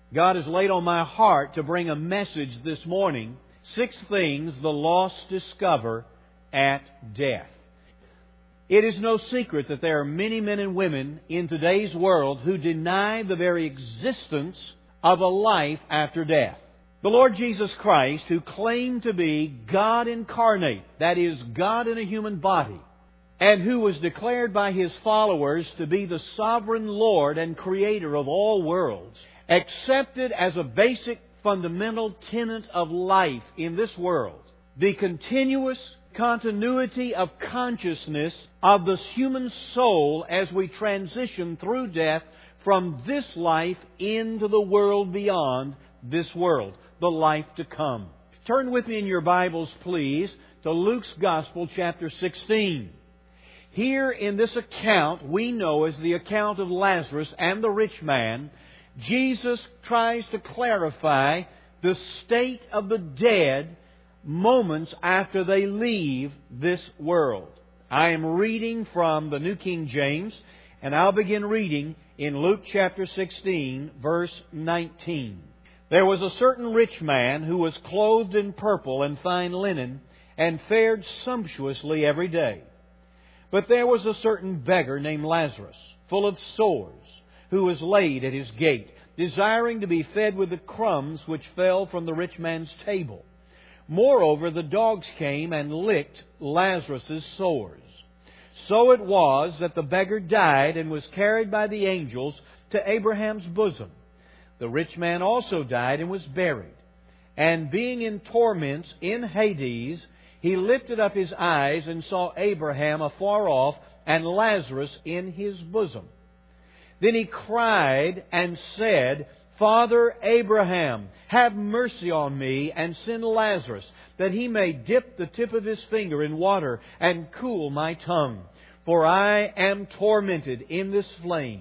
God has laid on my heart to bring a message this morning, 6 things the lost discover at death. It is no secret that there are many men and women in today's world who deny the very existence of a life after death. The Lord Jesus Christ, who claimed to be God incarnate, that is, God in a human body, and who was declared by His followers to be the sovereign Lord and Creator of all worlds, accepted as a basic fundamental tenet of life in this world the continuous continuity of consciousness of the human soul as we transition through death from this life into the world beyond this world, the life to come. Turn with me in your Bibles, please, to Luke's Gospel, chapter 16. Here in this account, we know as the account of Lazarus and the rich man, Jesus tries to clarify the state of the dead moments after they leave this world. I am reading from the New King James, and I'll begin reading in Luke chapter 16, verse 19. There was a certain rich man who was clothed in purple and fine linen, and fared sumptuously every day. But there was a certain beggar named Lazarus, full of sores, who was laid at his gate, desiring to be fed with the crumbs which fell from the rich man's table. Moreover, the dogs came and licked Lazarus' sores. So it was that the beggar died and was carried by the angels to Abraham's bosom. The rich man also died and was buried. And being in torments in Hades, he lifted up his eyes and saw Abraham afar off and Lazarus in his bosom. Then he cried and said, Father Abraham, have mercy on me and send Lazarus, that he may dip the tip of his finger in water and cool my tongue, for I am tormented in this flame.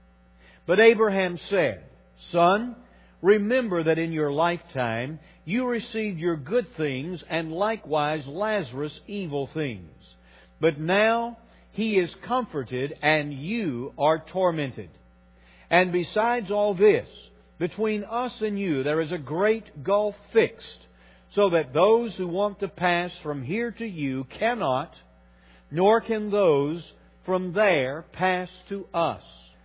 But Abraham said, Son, remember that in your lifetime you received your good things, and likewise Lazarus evil things. But now he is comforted, and you are tormented. And besides all this, between us and you there is a great gulf fixed, so that those who want to pass from here to you cannot, nor can those from there pass to us.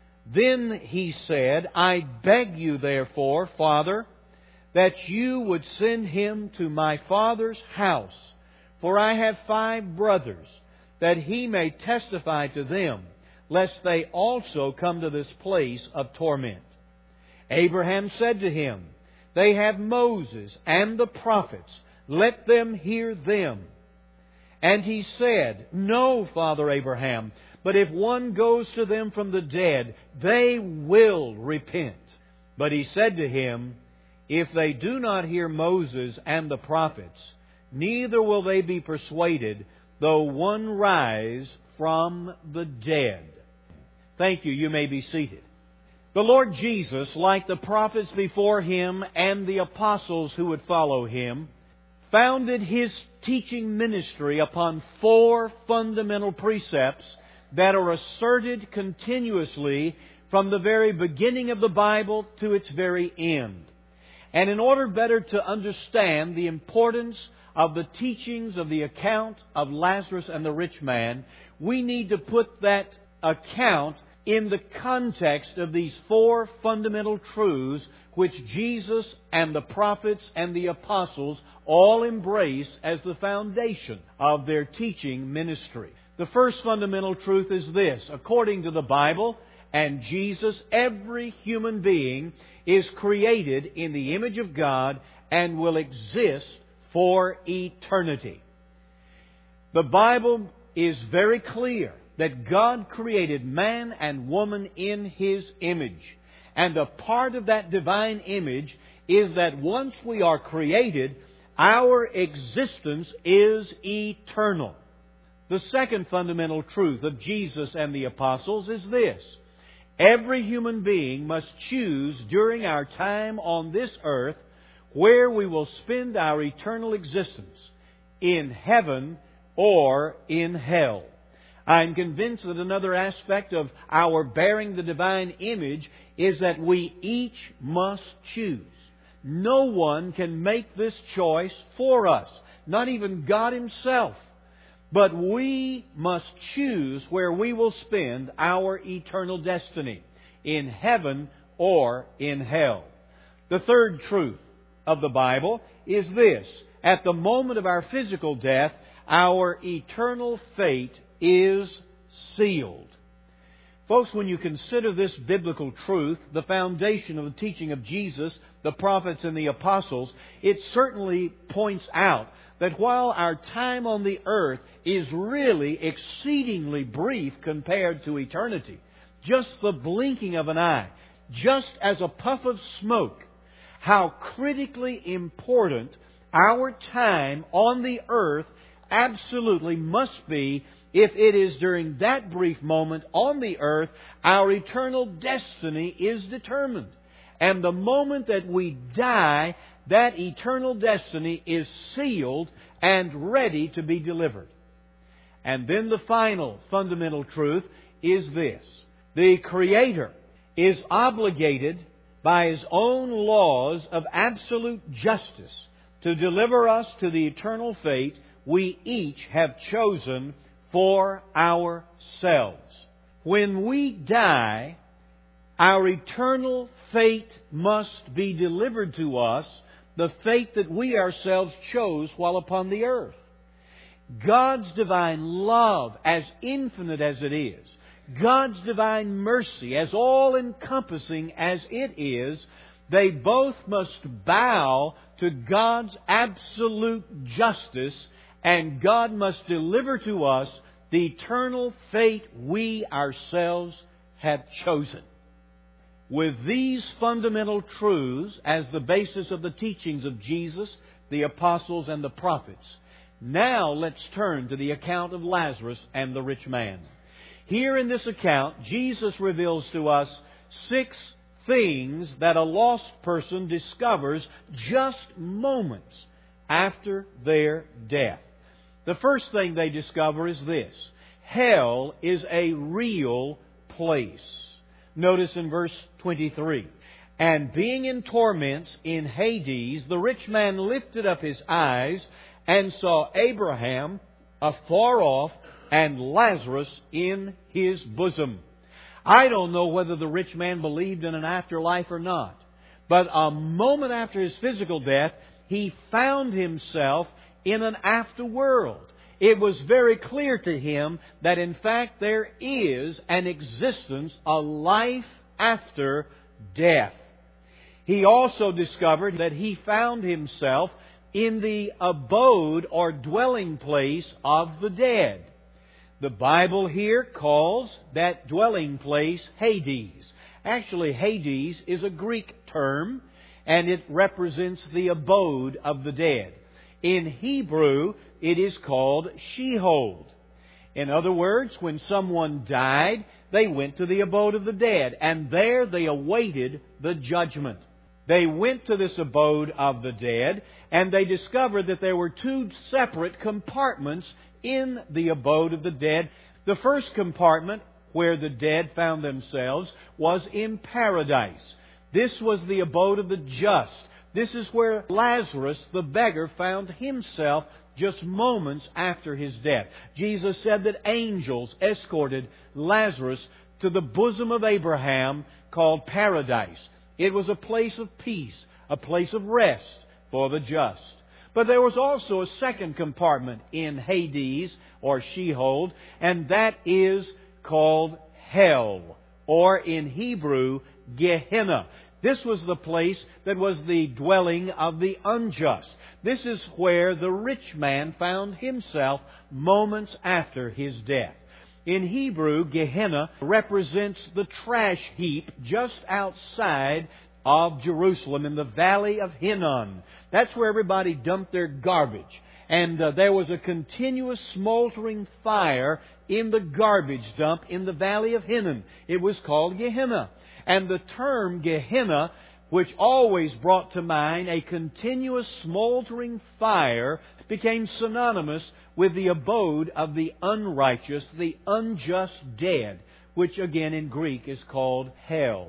Then he said, I beg you therefore, Father, that you would send him to my father's house, for I have 5 brothers, that he may testify to them, lest they also come to this place of torment. Abraham said to him, They have Moses and the prophets, let them hear them. And he said, No, Father Abraham, but if one goes to them from the dead, they will repent. But he said to him, If they do not hear Moses and the prophets, neither will they be persuaded, though one rise from the dead. Thank you. You may be seated. The Lord Jesus, like the prophets before Him and the apostles who would follow Him, founded His teaching ministry upon 4 fundamental precepts that are asserted continuously from the very beginning of the Bible to its very end. And in order better to understand the importance of the teachings of the account of Lazarus and the rich man, we need to put that account in the context of these 4 fundamental truths which Jesus and the prophets and the apostles all embrace as the foundation of their teaching ministry. The first fundamental truth is this: according to the Bible and Jesus, every human being is created in the image of God and will exist for eternity. The Bible is very clear that God created man and woman in His image. And a part of that divine image is that once we are created, our existence is eternal. The second fundamental truth of Jesus and the apostles is this: every human being must choose during our time on this earth where we will spend our eternal existence, in heaven or in hell. I'm convinced that another aspect of our bearing the divine image is that we each must choose. No one can make this choice for us, not even God Himself. But we must choose where we will spend our eternal destiny, in heaven or in hell. The third truth of the Bible is this: at the moment of our physical death, our eternal fate is sealed. Folks, when you consider this biblical truth, the foundation of the teaching of Jesus, the prophets and the apostles, it certainly points out that while our time on the earth is really exceedingly brief compared to eternity, just the blinking of an eye, just as a puff of smoke, how critically important our time on the earth absolutely must be if it is during that brief moment on the earth our eternal destiny is determined. And the moment that we die, that eternal destiny is sealed and ready to be delivered. And then the final fundamental truth is this: the Creator is obligated by His own laws of absolute justice to deliver us to the eternal fate we each have chosen for ourselves. When we die, our eternal fate must be delivered to us, the fate that we ourselves chose while upon the earth. God's divine love, as infinite as it is, God's divine mercy, as all-encompassing as it is, they both must bow to God's absolute justice, and God must deliver to us the eternal fate we ourselves have chosen. With these fundamental truths as the basis of the teachings of Jesus, the apostles, and the prophets, now let's turn to the account of Lazarus and the rich man. Here in this account, Jesus reveals to us 6 things that a lost person discovers just moments after their death. The first thing they discover is this: hell is a real place. Notice in verse 23, "And being in torments in Hades, the rich man lifted up his eyes and saw Abraham afar off and Lazarus in his bosom." I don't know whether the rich man believed in an afterlife or not, but a moment after his physical death, he found himself in an afterworld. It was very clear to him that in fact there is an existence, a life after death. He also discovered that he found himself in the abode or dwelling place of the dead. The Bible here calls that dwelling place Hades. Actually, Hades is a Greek term, and it represents the abode of the dead. In Hebrew, it is called Sheol. In other words, when someone died, they went to the abode of the dead, and there they awaited the judgment. They went to this abode of the dead, and they discovered that there were 2 separate compartments in the abode of the dead. The first compartment, where the dead found themselves, was in paradise. This was the abode of the just. This is where Lazarus, the beggar, found himself just moments after his death. Jesus said that angels escorted Lazarus to the bosom of Abraham called paradise. It was a place of peace, a place of rest for the just. But there was also a second compartment in Hades, or Sheol, and that is called hell, or in Hebrew, Gehenna. This was the place that was the dwelling of the unjust. This is where the rich man found himself moments after his death. In Hebrew, Gehenna represents the trash heap just outside of Jerusalem in the valley of Hinnom. That's where everybody dumped their garbage. And there was a continuous smoldering fire in the garbage dump in the valley of Hinnom. It was called Gehenna. And the term Gehenna, which always brought to mind a continuous smoldering fire, became synonymous with the abode of the unrighteous, the unjust dead, which again in Greek is called hell.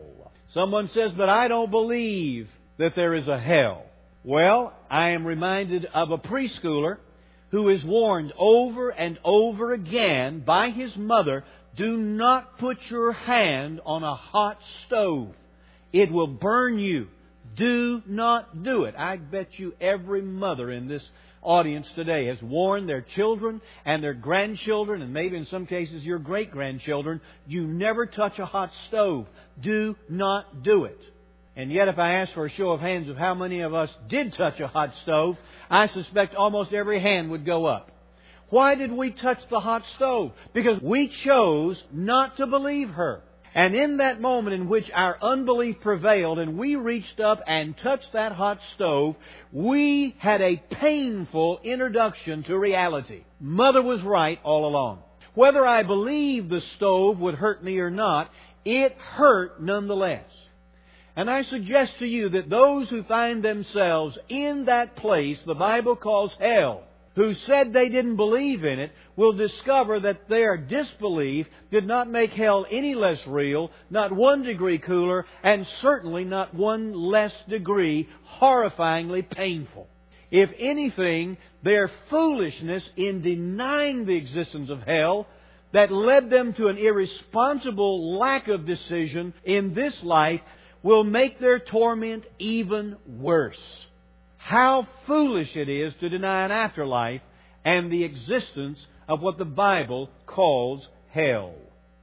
Someone says, but I don't believe that there is a hell. Well, I am reminded of a preschooler who is warned over and over again by his mother, do not put your hand on a hot stove. It will burn you. Do not do it. I bet you every mother in this audience today has warned their children and their grandchildren, and maybe in some cases your great-grandchildren, you never touch a hot stove. Do not do it. And yet if I ask for a show of hands of how many of us did touch a hot stove, I suspect almost every hand would go up. Why did we touch the hot stove? Because we chose not to believe her. And in that moment in which our unbelief prevailed and we reached up and touched that hot stove, we had a painful introduction to reality. Mother was right all along. Whether I believed the stove would hurt me or not, it hurt nonetheless. And I suggest to you that those who find themselves in that place the Bible calls hell, who said they didn't believe in it, will discover that their disbelief did not make hell any less real, not 1 degree cooler, and certainly not 1 less degree horrifyingly painful. If anything, their foolishness in denying the existence of hell that led them to an irresponsible lack of decision in this life will make their torment even worse. How foolish it is to deny an afterlife and the existence of what the Bible calls hell.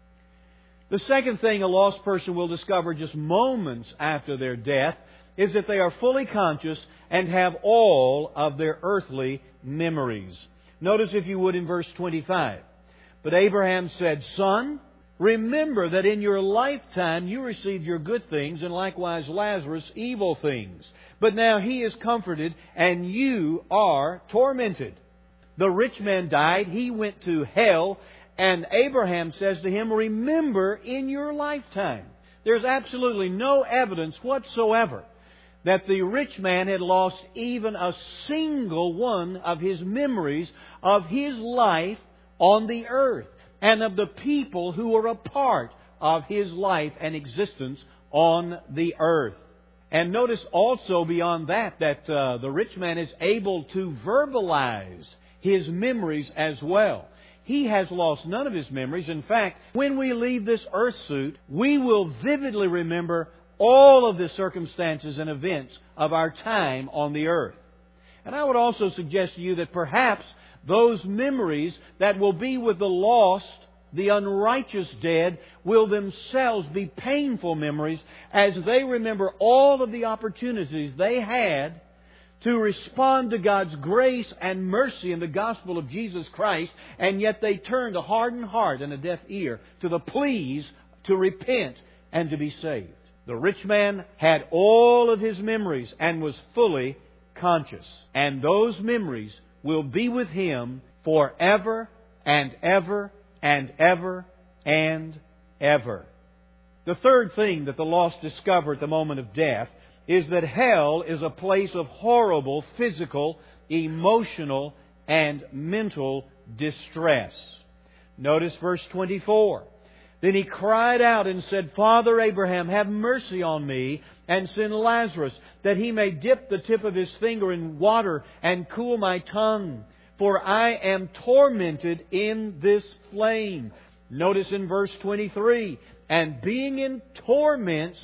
The second thing a lost person will discover just moments after their death is that they are fully conscious and have all of their earthly memories. Notice, if you would, in verse 25. But Abraham said, Son, remember that in your lifetime you received your good things, and likewise Lazarus evil things. But now he is comforted, and you are tormented. The rich man died, he went to hell, and Abraham says to him, remember in your lifetime. There's absolutely no evidence whatsoever that the rich man had lost even a single one of his memories of his life on the earth and of the people who were a part of his life and existence on the earth. And notice also beyond that the rich man is able to verbalize his memories as well. He has lost none of his memories. In fact, when we leave this earth suit, we will vividly remember all of the circumstances and events of our time on the earth. And I would also suggest to you that perhaps those memories that will be with the lost, the unrighteous dead, will themselves be painful memories as they remember all of the opportunities they had to respond to God's grace and mercy in the gospel of Jesus Christ, and yet they turned a hardened heart and a deaf ear to the pleas to repent and to be saved. The rich man had all of his memories and was fully conscious. And those memories will be with him forever and ever and ever and ever. The third thing that the lost discover at the moment of death is that hell is a place of horrible physical, emotional, and mental distress. Notice verse 24. Then he cried out and said, Father Abraham, have mercy on me, and send Lazarus, that he may dip the tip of his finger in water and cool my tongue, for I am tormented in this flame. Notice in verse 23, and being in torments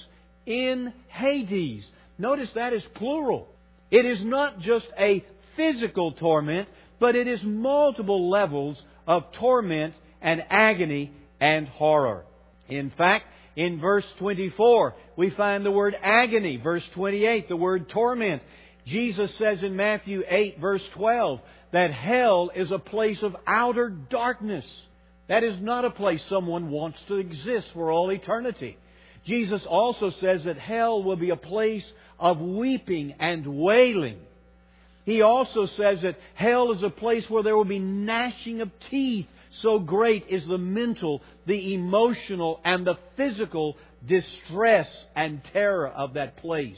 in Hades. Notice that is plural. It is not just a physical torment, but it is multiple levels of torment and agony and horror. In fact, in verse 24, we find the word agony. Verse 28, the word torment. Jesus says in Matthew 8, verse 12, that hell is a place of outer darkness. That is not a place someone wants to exist for all eternity. Jesus also says that hell will be a place of weeping and wailing. He also says that hell is a place where there will be gnashing of teeth. So great is the mental, the emotional, and the physical distress and terror of that place.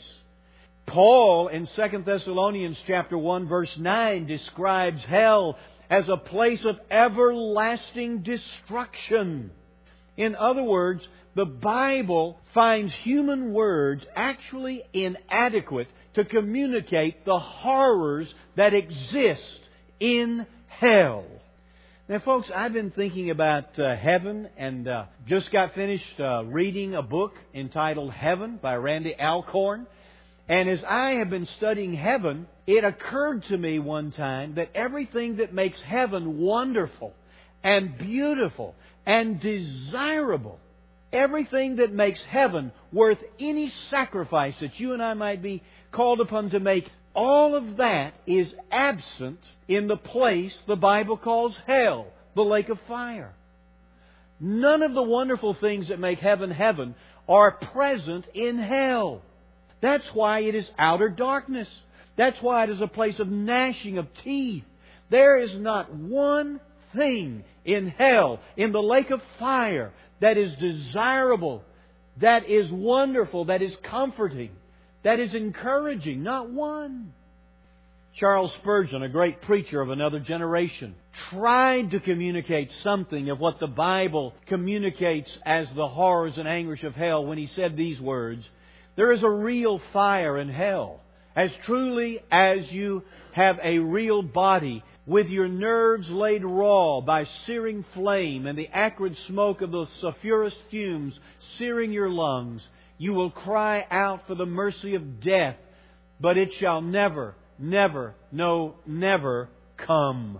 Paul in 2 Thessalonians chapter 1 verse 9 describes hell as a place of everlasting destruction. In other words, the Bible finds human words actually inadequate to communicate the horrors that exist in hell. Now, folks, I've been thinking about heaven and just got finished reading a book entitled Heaven by Randy Alcorn. And as I have been studying heaven, it occurred to me one time that everything that makes heaven wonderful and beautiful and desirable, everything that makes heaven worth any sacrifice that you and I might be called upon to make, all of that is absent in the place the Bible calls hell, the lake of fire. None of the wonderful things that make heaven heaven are present in hell. That's why it is outer darkness. That's why it is a place of gnashing of teeth. There is not one thing in hell, in the lake of fire, that is desirable, that is wonderful, that is comforting, that is encouraging. Not one. Charles Spurgeon, a great preacher of another generation, tried to communicate something of what the Bible communicates as the horrors and anguish of hell when he said these words: "There is a real fire in hell. As truly as you have a real body, with your nerves laid raw by searing flame and the acrid smoke of the sulphurous fumes searing your lungs, you will cry out for the mercy of death, but it shall never, never, no, never come."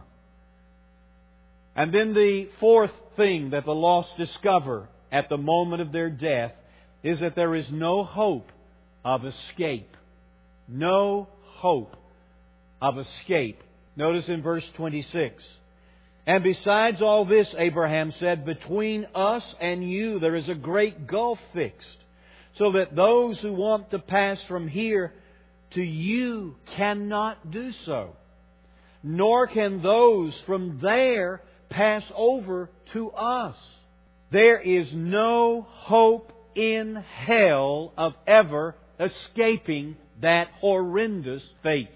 And then the fourth thing that the lost discover at the moment of their death is that there is no hope of escape. No hope of escape. Notice in verse 26, "And besides all this, Abraham said, between us and you there is a great gulf fixed, so that those who want to pass from here to you cannot do so, nor can those from there pass over to us." There is no hope in hell of ever escaping that horrendous fate.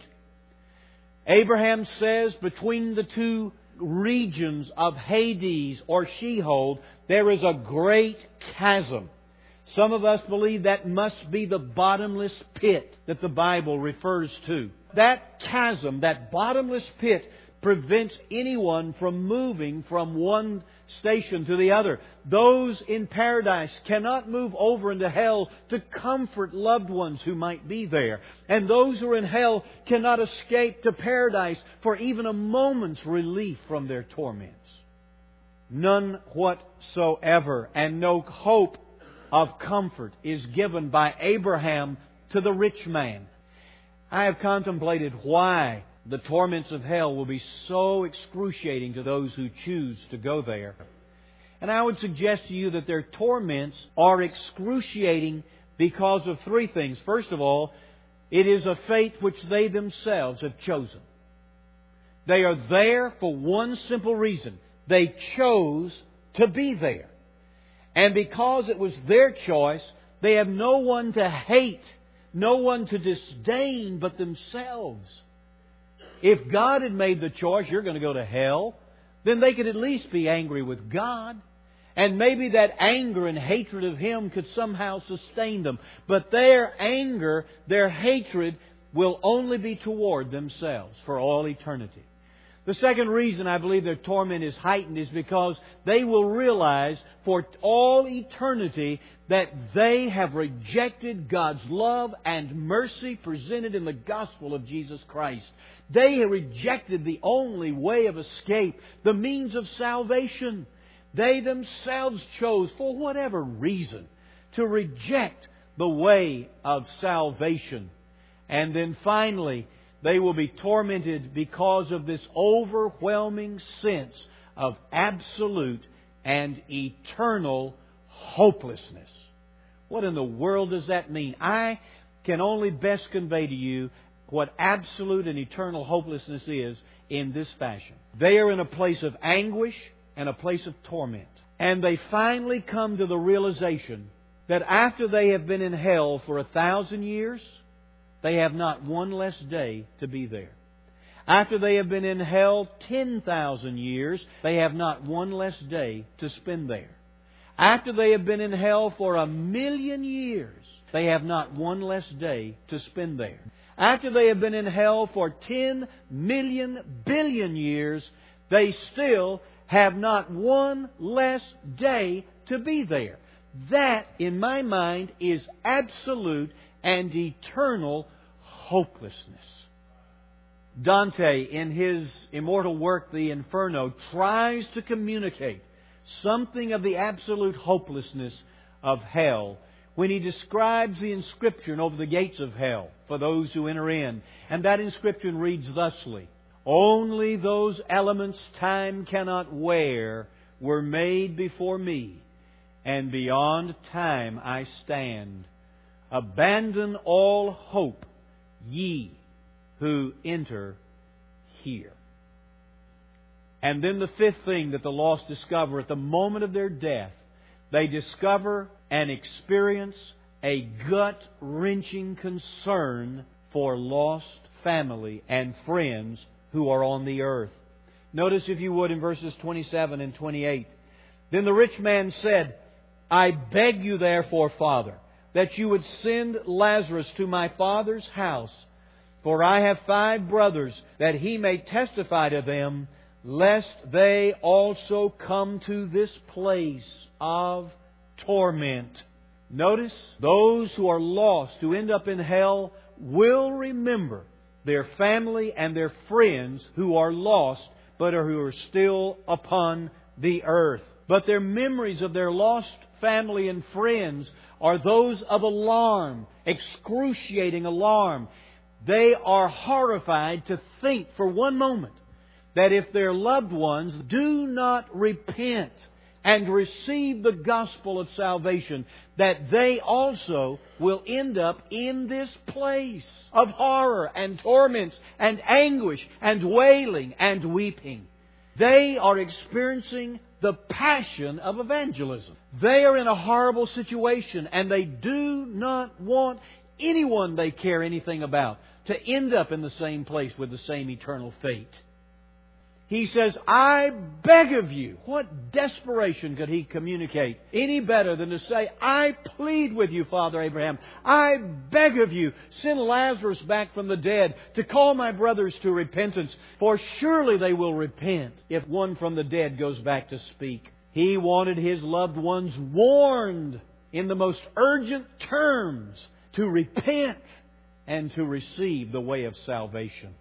Abraham says between the two regions of Hades or Sheol, there is a great chasm. Some of us believe that must be the bottomless pit that the Bible refers to. That chasm, that bottomless pit, prevents anyone from moving from one station to the other. Those in paradise cannot move over into hell to comfort loved ones who might be there. And those who are in hell cannot escape to paradise for even a moment's relief from their torments. None whatsoever, and no hope of comfort is given by Abraham to the rich man. I have contemplated why the torments of hell will be so excruciating to those who choose to go there. And I would suggest to you that their torments are excruciating because of three things. First of all, it is a fate which they themselves have chosen. They are there for one simple reason. They chose to be there. And because it was their choice, they have no one to hate, no one to disdain but themselves. If God had made the choice, you're going to go to hell, then they could at least be angry with God. And maybe that anger and hatred of Him could somehow sustain them. But their anger, their hatred, will only be toward themselves for all eternity. The second reason I believe their torment is heightened is because they will realize for all eternity that they have rejected God's love and mercy presented in the gospel of Jesus Christ. They have rejected the only way of escape, the means of salvation. They themselves chose, for whatever reason, to reject the way of salvation. And then finally, they will be tormented because of this overwhelming sense of absolute and eternal hopelessness. What in the world does that mean? I can only best convey to you what absolute and eternal hopelessness is in this fashion. They are in a place of anguish and a place of torment. And they finally come to the realization that after they have been in hell for 1,000 years, they have not one less day to be there. After they have been in hell 10,000 years, they have not one less day to spend there. After they have been in hell for 1,000,000 years, they have not one less day to spend there. After they have been in hell for 10,000,000,000,000,000 years, they still have not one less day to be there. That, in my mind, is absolute and eternal hopelessness. Dante, in his immortal work, The Inferno, tries to communicate something of the absolute hopelessness of hell when he describes the inscription over the gates of hell for those who enter in. And that inscription reads thusly: "Only those elements time cannot wear were made before me, and beyond time I stand. Abandon all hope, ye who enter here." And then the fifth thing that the lost discover at the moment of their death, they discover and experience a gut-wrenching concern for lost family and friends who are on the earth. Notice, if you would, in verses 27 and 28. "Then the rich man said, I beg you therefore, Father, that you would send Lazarus to my father's house, for I have 5 brothers, that he may testify to them, lest they also come to this place of torment." Notice, those who are lost, who end up in hell, will remember their family and their friends who are lost, but who are still upon the earth. But their memories of their lost family and friends are those of alarm, excruciating alarm. They are horrified to think for one moment that if their loved ones do not repent and receive the gospel of salvation, that they also will end up in this place of horror and torments and anguish and wailing and weeping. They are experiencing the passion of evangelism. They are in a horrible situation, and they do not want anyone they care anything about to end up in the same place with the same eternal fate. He says, "I beg of you." What desperation could he communicate any better than to say, "I plead with you, Father Abraham. I beg of you, send Lazarus back from the dead to call my brothers to repentance, for surely they will repent if one from the dead goes back to speak." He wanted his loved ones warned in the most urgent terms to repent and to receive the way of salvation.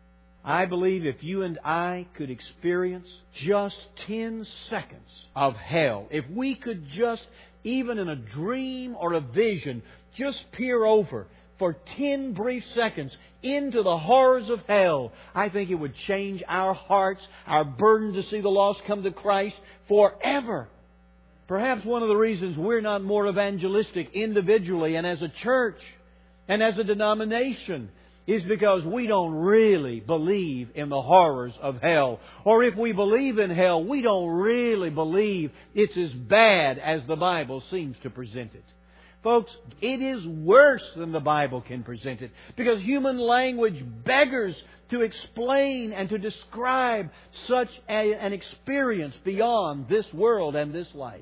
I believe if you and I could experience just 10 seconds of hell, if we could just, even in a dream or a vision, just peer over for 10 brief seconds into the horrors of hell, I think it would change our hearts, our burden to see the lost come to Christ forever. Perhaps one of the reasons we're not more evangelistic individually and as a church and as a denomination is because we don't really believe in the horrors of hell. Or if we believe in hell, we don't really believe it's as bad as the Bible seems to present it. Folks, it is worse than the Bible can present it, because human language beggars to explain and to describe such an experience beyond this world and this life.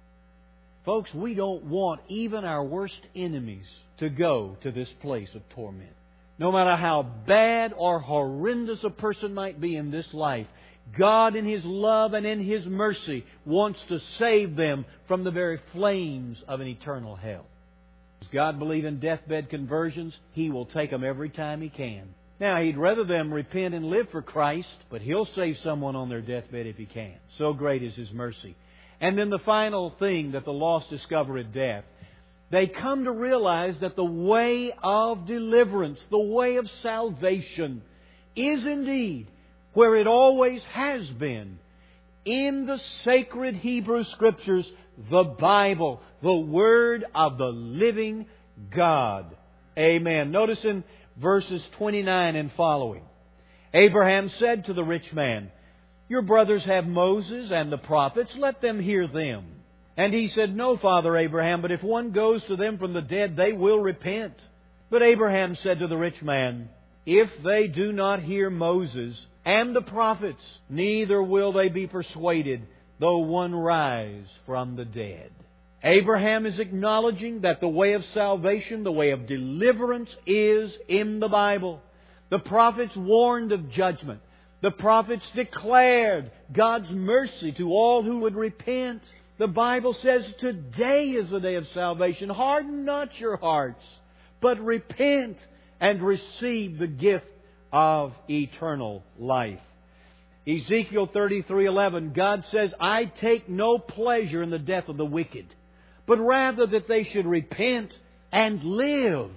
Folks, we don't want even our worst enemies to go to this place of torment. No matter how bad or horrendous a person might be in this life, God in His love and in His mercy wants to save them from the very flames of an eternal hell. Does God believe in deathbed conversions? He will take them every time He can. Now, He'd rather them repent and live for Christ, but He'll save someone on their deathbed if He can. So great is His mercy. And then the final thing that the lost discover at death, they come to realize that the way of deliverance, the way of salvation, is indeed where it always has been, in the sacred Hebrew Scriptures, the Bible, the Word of the living God. Amen. Notice in verses 29 and following, Abraham said to the rich man, "Your brothers have Moses and the prophets, let them hear them." And he said, "No, Father Abraham, but if one goes to them from the dead, they will repent." But Abraham said to the rich man, "If they do not hear Moses and the prophets, neither will they be persuaded, though one rise from the dead. Abraham is acknowledging that the way of salvation, the way of deliverance, is in the Bible. The prophets warned of judgment. The prophets declared God's mercy to all who would repent. The Bible says today is the day of salvation. Harden not your hearts, but repent and receive the gift of eternal life. Ezekiel 33:11, God says, I take no pleasure in the death of the wicked, but rather that they should repent and live.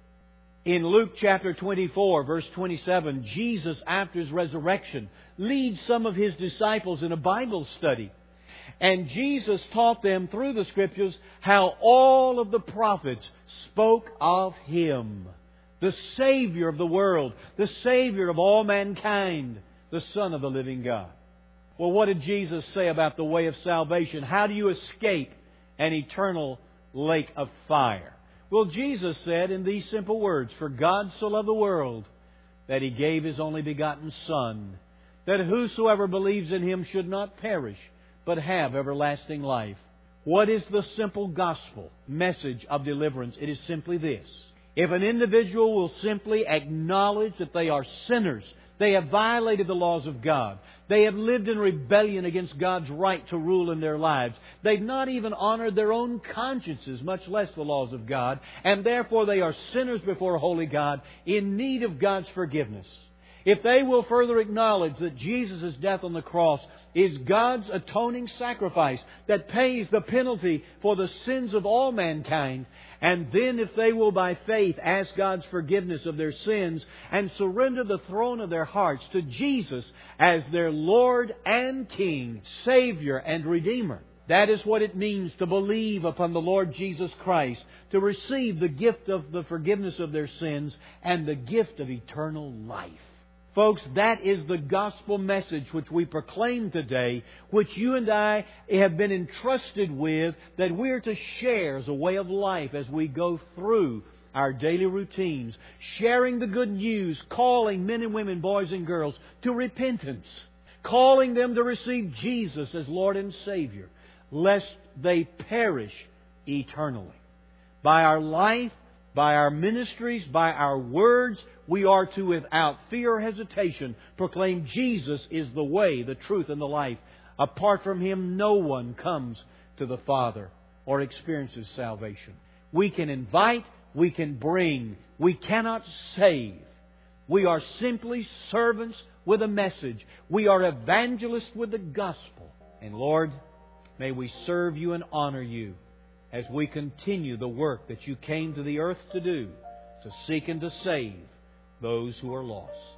In Luke chapter 24, verse 27, Jesus, after His resurrection, leads some of His disciples in a Bible study. And Jesus taught them through the Scriptures how all of the prophets spoke of Him, the Savior of the world, the Savior of all mankind, the Son of the living God. Well, what did Jesus say about the way of salvation? How do you escape an eternal lake of fire? Well, Jesus said in these simple words, For God so loved the world that He gave His only begotten Son, that whosoever believes in Him should not perish, but have everlasting life. What is the simple gospel message of deliverance? It is simply this. If an individual will simply acknowledge that they are sinners, they have violated the laws of God, they have lived in rebellion against God's right to rule in their lives, they've not even honored their own consciences, much less the laws of God, and therefore they are sinners before a holy God in need of God's forgiveness. If they will further acknowledge that Jesus' death on the cross is God's atoning sacrifice that pays the penalty for the sins of all mankind, and then if they will by faith ask God's forgiveness of their sins and surrender the throne of their hearts to Jesus as their Lord and King, Savior and Redeemer, that is what it means to believe upon the Lord Jesus Christ, to receive the gift of the forgiveness of their sins and the gift of eternal life. Folks, that is the gospel message which we proclaim today, which you and I have been entrusted with, that we're to share as a way of life as we go through our daily routines, sharing the good news, calling men and women, boys and girls, to repentance, calling them to receive Jesus as Lord and Savior, lest they perish eternally. By our life, by our ministries, by our words, we are to, without fear or hesitation, proclaim Jesus is the way, the truth, and the life. Apart from Him, no one comes to the Father or experiences salvation. We can invite, we can bring, we cannot save. We are simply servants with a message. We are evangelists with the gospel. And Lord, may we serve You and honor You as we continue the work that You came to the earth to do, to seek and to save those who are lost.